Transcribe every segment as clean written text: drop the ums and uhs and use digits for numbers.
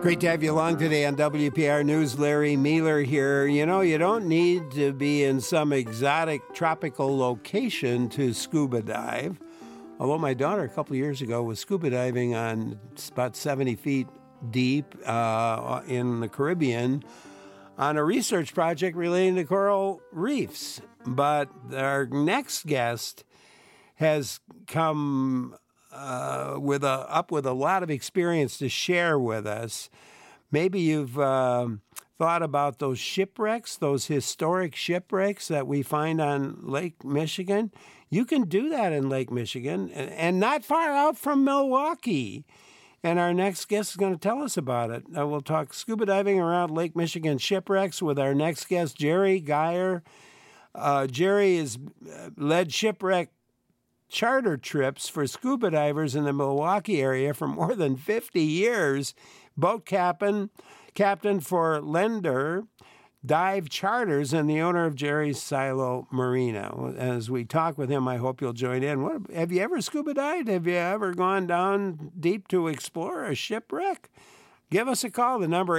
Great to have you along today on WPR News. Larry Mealer here. You know, you don't need to be in some exotic tropical location to scuba dive. Although my daughter a couple of years ago was scuba diving on about 70 feet deep in the Caribbean on a research project relating to coral reefs. But our next guest has come with a lot of experience to share with us. Maybe you've thought about those shipwrecks, those historic shipwrecks that we find on Lake Michigan. You can do that in Lake Michigan and not far out from Milwaukee. And our next guest is going to tell us about it. We'll talk scuba diving around Lake Michigan shipwrecks with our next guest, Jerry Geyer. Jerry has led shipwreck charter trips for scuba divers in the Milwaukee area for more than 50 years. Boat captain for Lender Dive Charters and the owner of Jerry's Silo Marina. As we talk with him, I hope you'll join in. Have you ever scuba dived? Have you ever gone down deep to explore a shipwreck? Give us a call. The number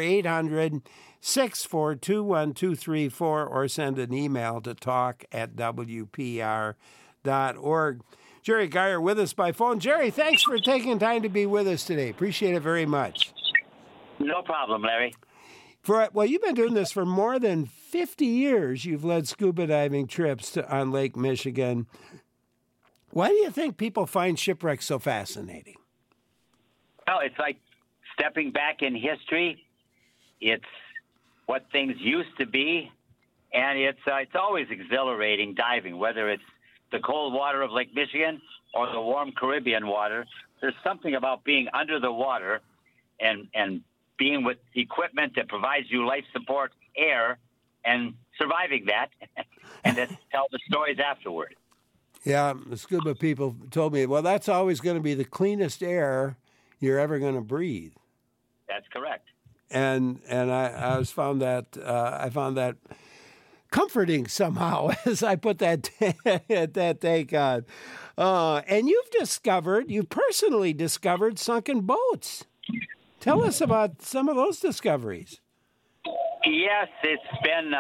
800-642-1234 or send an email to talk@wpr.org. Jerry Geyer with us by phone. Jerry, thanks for taking time to be with us today. Appreciate it very much. No problem, Larry. You've been doing this for more than 50 years. You've led scuba diving trips on Lake Michigan. Why do you think people find shipwrecks so fascinating? Well, it's like stepping back in history. It's what things used to be, and it's always exhilarating diving, whether it's the cold water of Lake Michigan or the warm Caribbean water. There's something about being under the water and being with equipment that provides you life support air and surviving that and then tell the stories afterward. Yeah, the scuba people told me, well, that's always going to be the cleanest air you're ever going to breathe. That's correct. And I found that comforting somehow as I put that take on. And you've personally discovered sunken boats. Tell us about some of those discoveries. Yes, it's been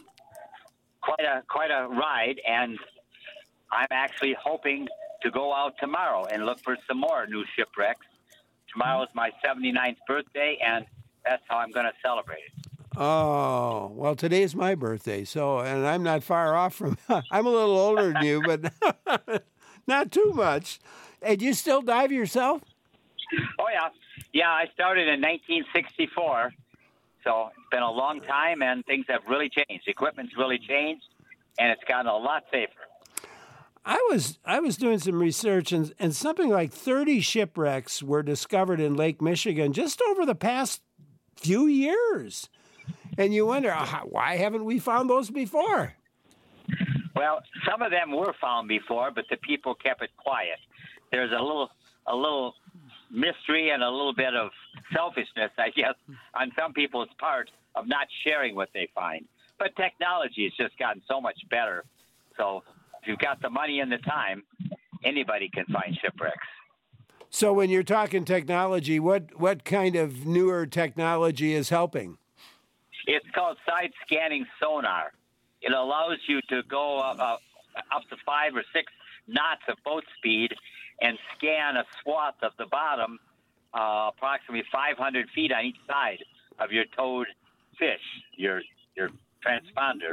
quite a ride, and I'm actually hoping to go out tomorrow and look for some more new shipwrecks. Tomorrow is my 79th birthday, and that's how I'm going to celebrate it. Oh, well, today's my birthday, and I'm not far off from, I'm a little older than you, but not too much. And you still dive yourself? Oh, yeah. Yeah, I started in 1964, so it's been a long time, and things have really changed. Equipment's really changed, and it's gotten a lot safer. I was doing some research, and something like 30 shipwrecks were discovered in Lake Michigan just over the past few years. And you wonder, why haven't we found those before? Well, some of them were found before, but the people kept it quiet. There's a little mystery and a little bit of selfishness, I guess, on some people's part of not sharing what they find. But technology has just gotten so much better. So if you've got the money and the time, anybody can find shipwrecks. So when you're talking technology, what kind of newer technology is helping? It's called side-scanning sonar. It allows you to go up to 5 or 6 knots of boat speed and scan a swath of the bottom, approximately 500 feet on each side of your towed fish, your transponder.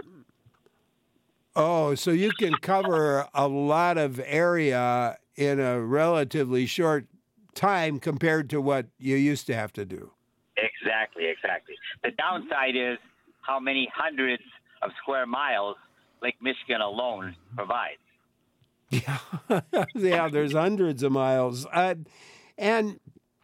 Oh, so you can cover a lot of area in a relatively short time compared to what you used to have to do. Exactly. The downside is how many hundreds of square miles Lake Michigan alone provides. Yeah, there's hundreds of miles. And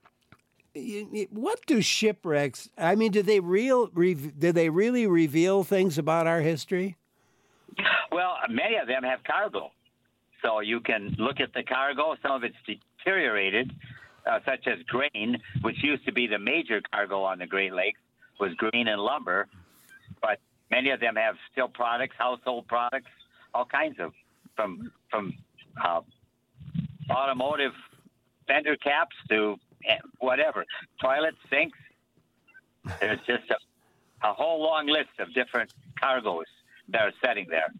what do shipwrecks? I mean, do they really reveal things about our history? Well, many of them have cargo, so you can look at the cargo. Some of it's deteriorated, such as grain, which used to be the major cargo on the Great Lakes, was grain and lumber. But many of them have still products, household products, all kinds of, from automotive fender caps to whatever, toilets, sinks, There's just a whole long list of different cargoes that are setting there.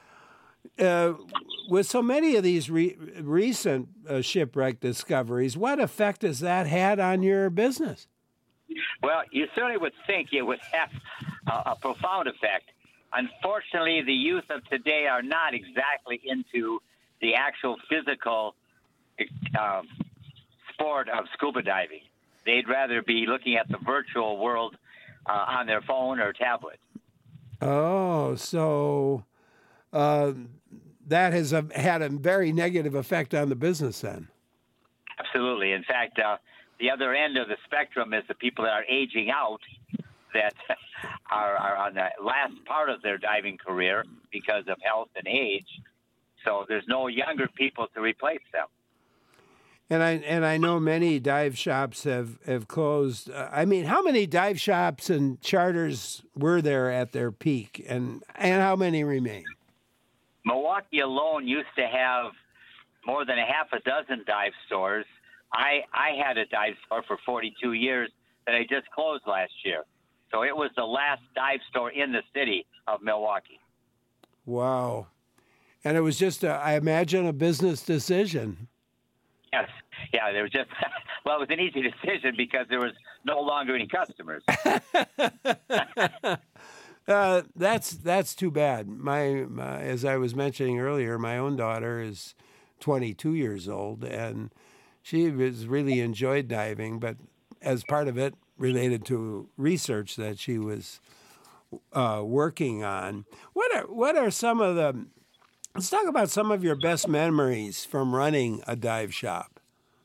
With so many of these recent shipwreck discoveries, what effect has that had on your business? Well, you certainly would think it would have a profound effect. Unfortunately, the youth of today are not exactly into the actual physical sport of scuba diving. They'd rather be looking at the virtual world on their phone or tablet. Oh, so that has had a very negative effect on the business then. Absolutely. In fact, the other end of the spectrum is the people that are aging out that are on the last part of their diving career because of health and age. So there's no younger people to replace them. And I know many dive shops have closed. I mean, how many dive shops and charters were there at their peak, and how many remain? Milwaukee alone used to have more than a half a dozen dive stores. I had a dive store for 42 years that I just closed last year. So it was the last dive store in the city of Milwaukee. Wow. And it was just, I imagine, a business decision. Yes. Yeah, there was just, well, it was an easy decision because there was no longer any customers. That's too bad. My as I was mentioning earlier, my own daughter is 22 years old, and she has really enjoyed diving, but as part of it, related to research that she was working on. What are some of the? Let's talk about some of your best memories from running a dive shop.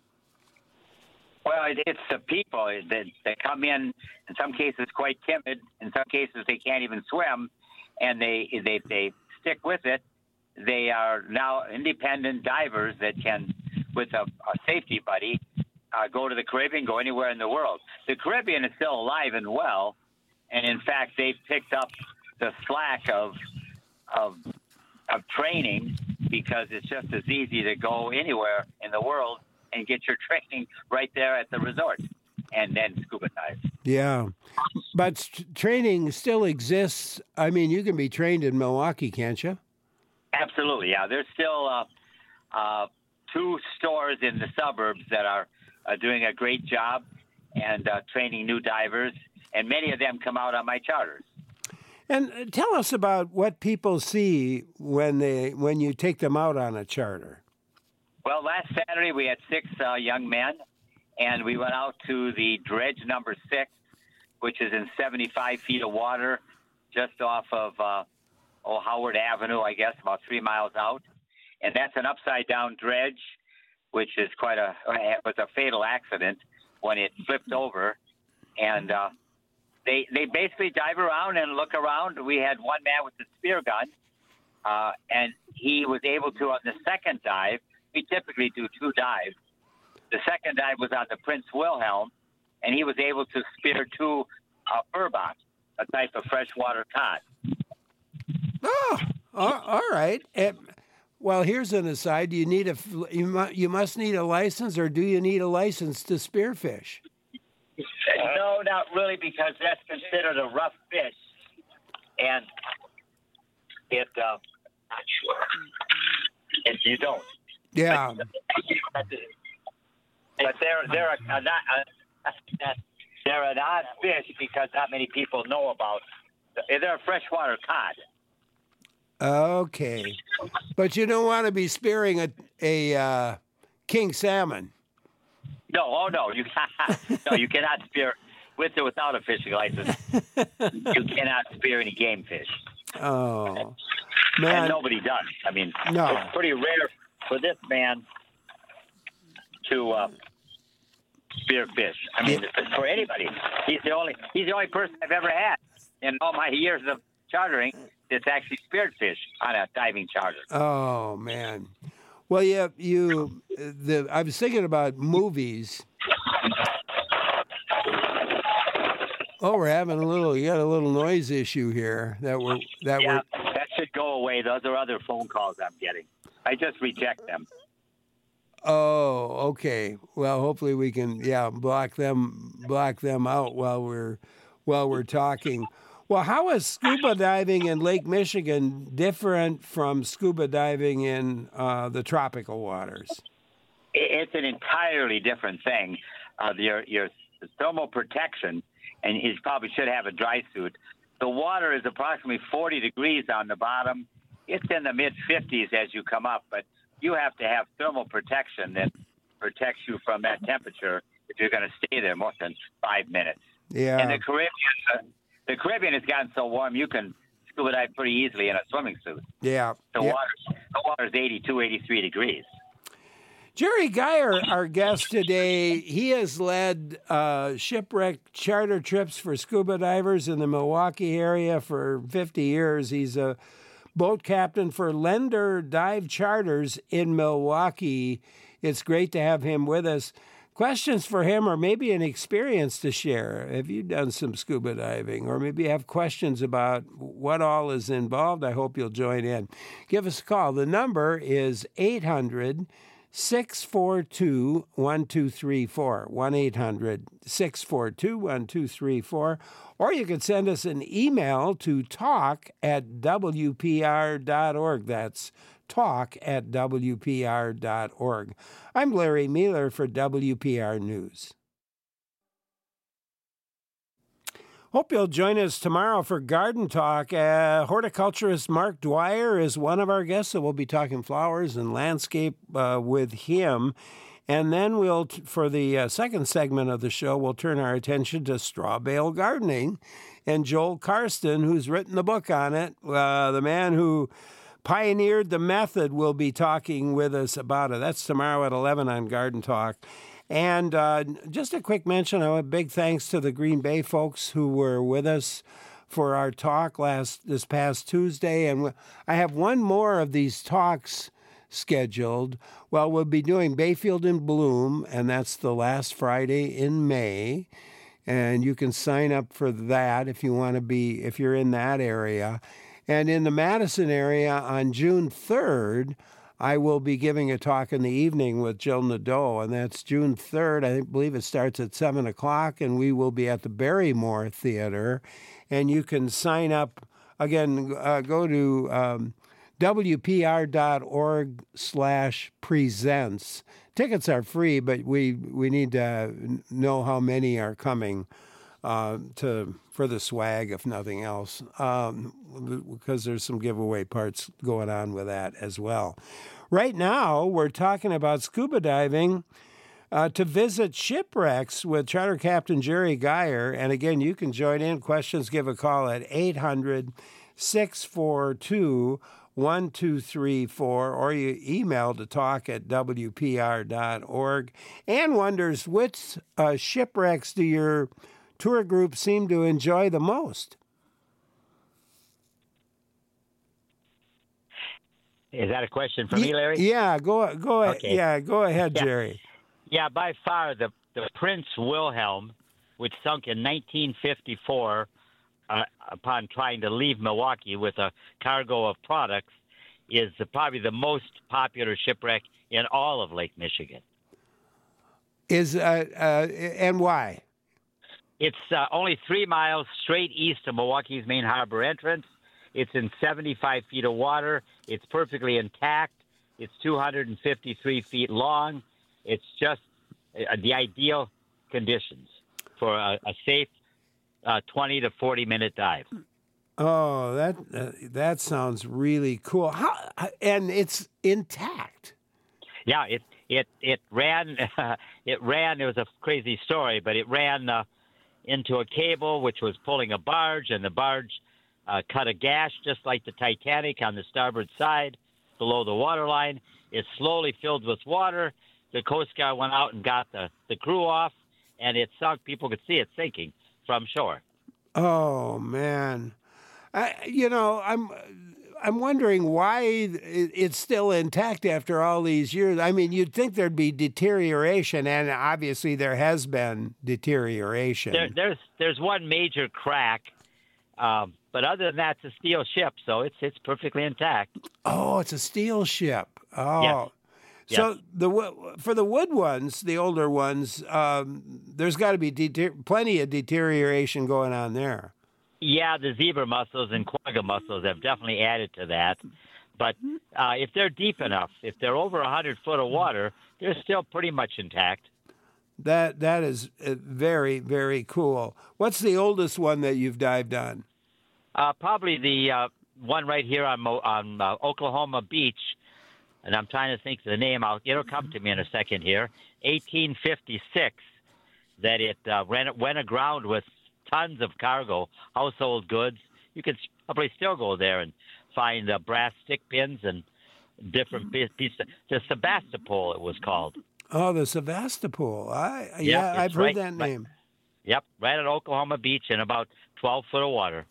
Well, it's the people that come in some cases quite timid, in some cases they can't even swim, and they stick with it. They are now independent divers that can, with a safety buddy, go to the Caribbean, go anywhere in the world. The Caribbean is still alive and well, and in fact, they've picked up the slack of training because it's just as easy to go anywhere in the world and get your training right there at the resort and then scuba dive. Yeah, but training still exists. I mean, you can be trained in Milwaukee, can't you? Absolutely, yeah. There's still 2 stores in the suburbs that are doing a great job and training new divers, and many of them come out on my charters. And tell us about what people see when you take them out on a charter. Well, last Saturday we had 6 young men, and we went out to the dredge number 6, which is in 75 feet of water just off of Howard Avenue, I guess, about 3 miles out. And that's an upside-down dredge, which is was a fatal accident when it flipped over. And they basically dive around and look around. We had one man with the spear gun, and he was able to, on the second dive, we typically do 2 dives. The second dive was on the Prince Wilhelm, and he was able to spear 2 burbot, a type of freshwater cod. Oh, all right. Well, here's an aside. Do you need you must need a license, or do you need a license to spearfish? No, not really, because that's considered a rough fish, and it not sure if you don't. Yeah. But they're an odd fish because not many people know about. They're a freshwater cod. Okay, but you don't want to be spearing a king salmon. No, you cannot spear with or without a fishing license. You cannot spear any game fish. Oh, man! And nobody does. I mean, no. It's pretty rare for this man to spear fish. I mean, for anybody, he's the only person I've ever had in all my years of chartering that's actually speared fish on a diving charter. Oh man! Well, yeah, I was thinking about movies. Oh, we're having you got a little noise issue here that should go away. Those are other phone calls I'm getting. I just reject them. Oh, okay. Well, hopefully we can block them out while while we're talking. Well, how is scuba diving in Lake Michigan different from scuba diving in the tropical waters? It's an entirely different thing. Your thermal protection, and you probably should have a dry suit. The water is approximately 40 degrees on the bottom. It's in the mid-50s as you come up, but you have to have thermal protection that protects you from that temperature if you're going to stay there more than 5 minutes. Yeah. And the Caribbean has gotten so warm you can scuba dive pretty easily in a swimming suit. Yeah. The water is 82, 83 degrees. Jerry Geyer, our guest today, he has led shipwreck charter trips for scuba divers in the Milwaukee area for 50 years. He's a boat captain for Lender Dive Charters in Milwaukee. It's great to have him with us. Questions for him, or maybe an experience to share. Have you done some scuba diving, or maybe you have questions about what all is involved? I hope you'll join in. Give us a call. The number is 800-642-1234, 1-800-642-1234, or you can send us an email to talk@wpr.org. That's talk@wpr.org. I'm Larry Mueller for WPR News. Hope you'll join us tomorrow for Garden Talk. Horticulturist Mark Dwyer is one of our guests, so we'll be talking flowers and landscape with him. And then for the second segment of the show, we'll turn our attention to straw bale gardening. And Joel Karsten, who's written the book on it, the man who pioneered the method, will be talking with us about it. That's tomorrow at 11 on Garden Talk. And just a quick mention, a big thanks to the Green Bay folks who were with us for our talk this past Tuesday. And I have one more of these talks scheduled. Well, we'll be doing Bayfield in Bloom, and that's the last Friday in May. And you can sign up for that if you're in that area. And in the Madison area on June 3rd, I will be giving a talk in the evening with Jill Nadeau, and that's June 3rd. I believe it starts at 7 o'clock, and we will be at the Barrymore Theater. And you can sign up. Again, go to wpr.org/presents. Tickets are free, but we need to know how many are coming for the swag, if nothing else, because there's some giveaway parts going on with that as well. Right now, we're talking about scuba diving to visit shipwrecks with Charter Captain Jerry Geyer. And again, you can join in. Questions, give a call at 800-642-1234, or you email to talk@wpr.org. Ann wonders, which shipwrecks do your tour group seem to enjoy the most? Is that a question for me, Larry? Yeah, go ahead. Okay. Yeah, go ahead, Jerry. Yeah, by far the Prince Wilhelm, which sunk in 1954 upon trying to leave Milwaukee with a cargo of products, is probably the most popular shipwreck in all of Lake Michigan. And why? It's only 3 miles straight east of Milwaukee's main harbor entrance. It's in 75 feet of water. It's perfectly intact. It's 253 feet long. It's just the ideal conditions for a safe 20 to 40-minute dive. Oh, that sounds really cool. And it's intact. Yeah, it ran. It was a crazy story, but it ran into a cable which was pulling a barge, and the barge cut a gash just like the Titanic on the starboard side below the waterline. It slowly filled with water. The Coast Guard went out and got the crew off, and it sunk. People could see it sinking from shore. Oh, man. I'm wondering why it's still intact after all these years. I mean, you'd think there'd be deterioration, and obviously there has been deterioration. There's one major crack, but other than that, it's a steel ship, so it's perfectly intact. Oh, it's a steel ship. Oh, yes. So for the wood ones, the older ones, there's got to be plenty of deterioration going on there. Yeah, the zebra mussels and quagga mussels have definitely added to that. But if they're deep enough, if they're over 100 foot of water, they're still pretty much intact. That is very, very cool. What's the oldest one that you've dived on? Probably the one right here on Oklahoma Beach, and I'm trying to think of the name. It'll come to me in a second here. 1856, that it went aground with tons of cargo, household goods. You can probably still go there and find brass stick pins and different pieces. The Sebastopol, it was called. Oh, the Sebastopol. I've heard that name. Yep, right at Oklahoma Beach in about 12 foot of water.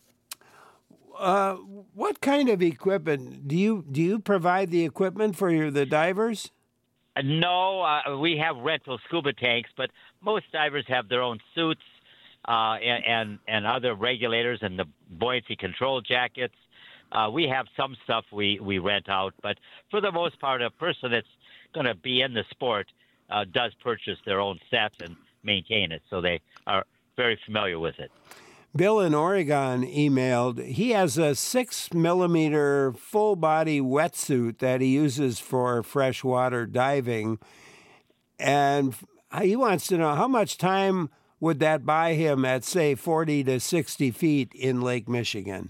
What kind of equipment do you provide the equipment for the divers? No, we have rental scuba tanks, but most divers have their own suits and other regulators and the buoyancy control jackets. We have some stuff we rent out, but for the most part, a person that's going to be in the sport does purchase their own sets and maintain it, so they are very familiar with it. Bill in Oregon emailed. He has a 6mm full-body wetsuit that he uses for freshwater diving, and he wants to know how much time would that buy him at, say, 40 to 60 feet in Lake Michigan?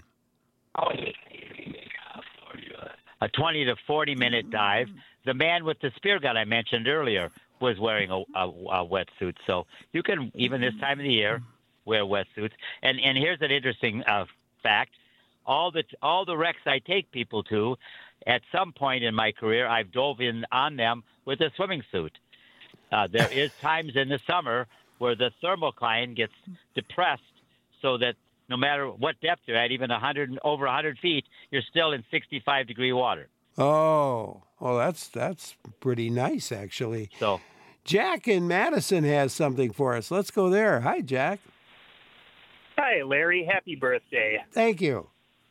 A 20 to 40-minute dive. The man with the spear gun I mentioned earlier was wearing a wetsuit, so you can, even this time of the year, wear wetsuits. And here's an interesting fact. All the wrecks I take people to, at some point in my career, I've dove in on them with a swimming suit. There is times in the summer where the thermocline gets depressed so that no matter what depth you're at, even over 100 feet, you're still in 65-degree water. Oh, well, that's pretty nice, actually. So, Jack in Madison has something for us. Let's go there. Hi, Jack. Hi, Larry. Happy birthday. Thank you.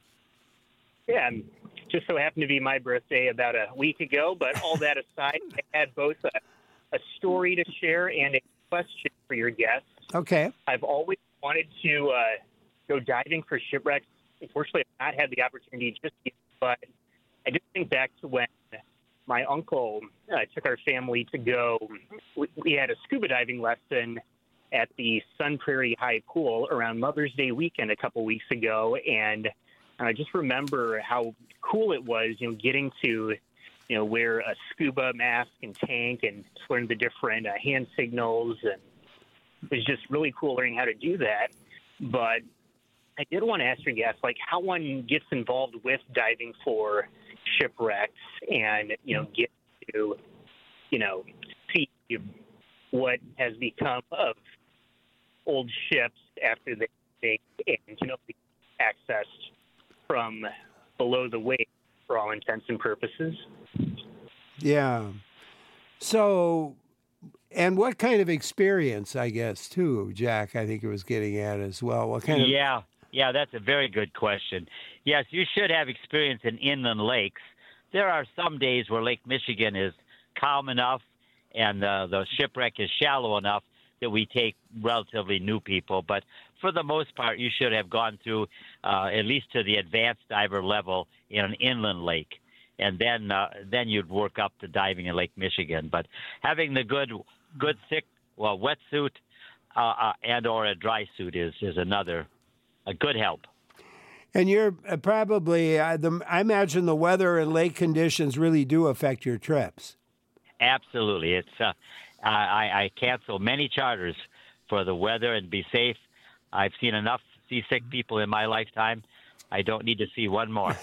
Yeah, just so happened to be my birthday about a week ago, but all that aside, I had both a story to share and a question for your guests. Okay. I've always wanted to go diving for shipwrecks. Unfortunately, I've not had the opportunity just yet, but I just think back to when my uncle took our family to go. We had a scuba diving lesson at the Sun Prairie High Pool around Mother's Day weekend a couple weeks ago, and I just remember how cool it was, getting to, wear a scuba mask and tank and just learn the different hand signals, and it was just really cool learning how to do that. But I did want to ask your guests, how one gets involved with diving for shipwrecks and, get to, see what has become of old ships after they sink and, be accessed from below the waist for all intents and purposes. Yeah. So, and what kind of experience, I guess, too, Jack, I think it was getting at as well. What kind of... Yeah, that's a very good question. Yes, you should have experience in inland lakes. There are some days where Lake Michigan is calm enough and the shipwreck is shallow enough that we take relatively new people. But for the most part, you should have gone through at least to the advanced diver level in an inland lake. And then you'd work up to diving in Lake Michigan. But having the good thick, wetsuit and or a dry suit is another a good help. And you're probably, I imagine the weather and lake conditions really do affect your trips. Absolutely. It's I cancel many charters for the weather and be safe. I've seen enough seasick people in my lifetime. I don't need to see one more.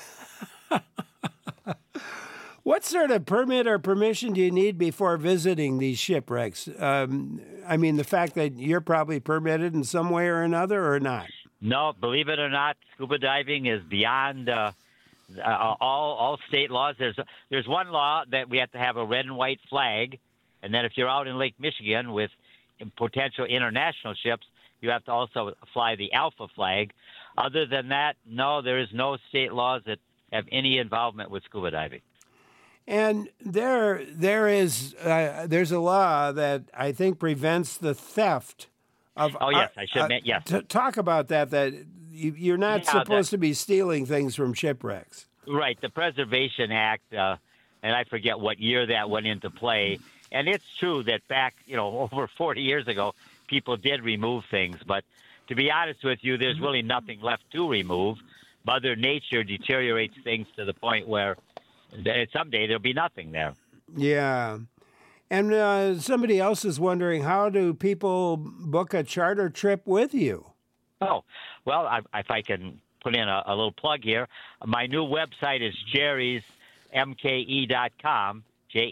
What sort of permit or permission do you need before visiting these shipwrecks? I mean, the fact that you're probably permitted in some way or another, or not? No, believe it or not, scuba diving is beyond all state laws. There's one law that we have to have a red and white flag, and then if you're out in Lake Michigan with potential international ships, you have to also fly the Alpha flag. Other than that, no, there is no state laws that have any involvement with scuba diving. And there's a law that I think prevents the theft of. Oh yes, I should admit yes. Talk about that. That you're not supposed to be stealing things from shipwrecks. Right, the Preservation Act, and I forget what year that went into play. And it's true that back, over 40 years ago, people did remove things. But to be honest with you, there's really nothing left to remove. Mother Nature deteriorates things to the point where someday there'll be nothing there. Yeah. And somebody else is wondering, how do people book a charter trip with you? Oh, well, if I can put in a little plug here, my new website is jerrysmke.com,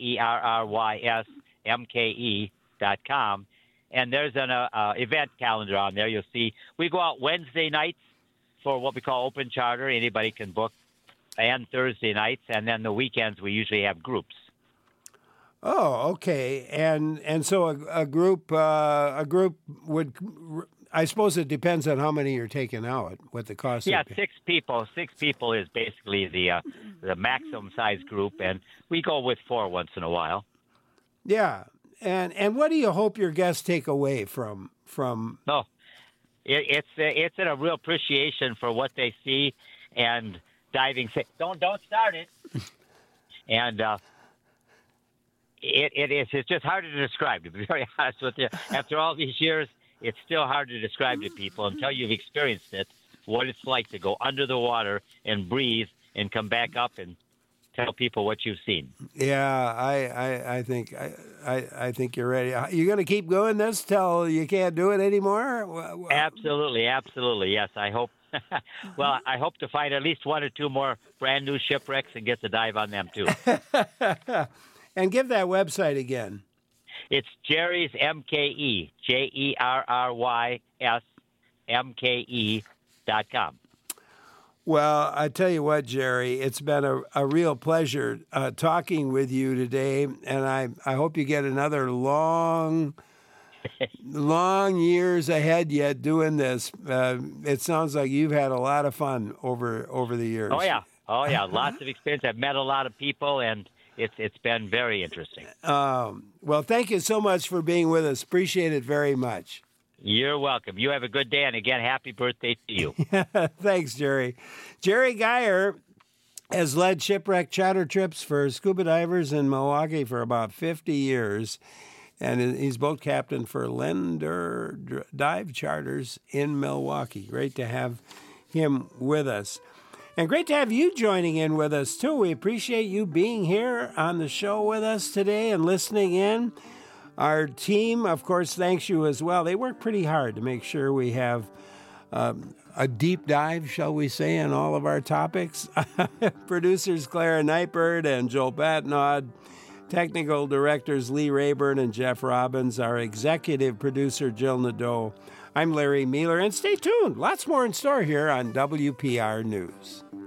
JERRYSMKE.com. And there's an event calendar on there. You'll see we go out Wednesday nights for what we call open charter. Anybody can book, and Thursday nights, and then the weekends we usually have groups. Oh, okay. And so a group would, I suppose it depends on how many you're taking out, what the cost. Yeah, 6 people. 6 people is basically the maximum size group, and we go with 4 once in a while. Yeah. And what do you hope your guests take away from? No, it's a real appreciation for what they see, and diving. Don't start it. And it's just hard to describe. To be very honest with you, after all these years, it's still hard to describe to people until you've experienced it. What it's like to go under the water and breathe and come back up and tell people what you've seen. Yeah, I think you're ready. You going to keep going this till you can't do it anymore? Absolutely, yes. I hope. Well, I hope to find at least 1 or 2 more brand new shipwrecks and get to dive on them too. And give that website again. It's Jerry's MKE, JERRYSMKE.com. Well, I tell you what, Jerry, it's been a real pleasure talking with you today, and I hope you get another long years ahead yet doing this. It sounds like you've had a lot of fun over the years. Oh yeah, lots of experience. I've met a lot of people, and it's been very interesting. Well, thank you so much for being with us. Appreciate it very much. You're welcome. You have a good day, and again, happy birthday to you. Thanks, Jerry. Jerry Geyer has led shipwreck charter trips for scuba divers in Milwaukee for about 50 years, and he's boat captain for Lender Dive Charters in Milwaukee. Great to have him with us. And great to have you joining in with us, too. We appreciate you being here on the show with us today and listening in. Our team, of course, thanks you as well. They work pretty hard to make sure we have a deep dive, shall we say, in all of our topics. Producers Clara Nightbird and Joel Patnaud. Technical directors Lee Rayburn and Jeff Robbins. Our executive producer Jill Nadeau. I'm Larry Mealer, and stay tuned. Lots more in store here on WPR News.